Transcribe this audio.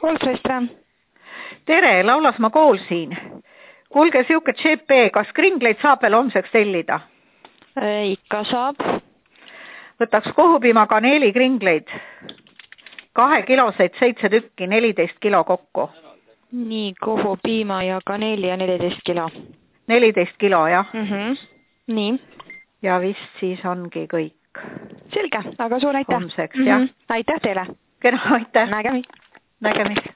Koolsõistre. Tere, Laulasmaa kool siin. Kuulge, siuke GP, kas kringleid saab veel homseks tellida? Ikka saab. Võtaks kohupiima kaneeli kringleid. 2 kiloseid 7 tükki, 14 kilo kokku. Nii, kohupiima ja kaneeli ja 14 kilo. 14 kilo, jah. Nii. Ja vist siis ongi kõik. Selge, aga suur aitäh. Homseks, jah. Aitäh teile. Kena, aitäh. Nägemist. Nägemist.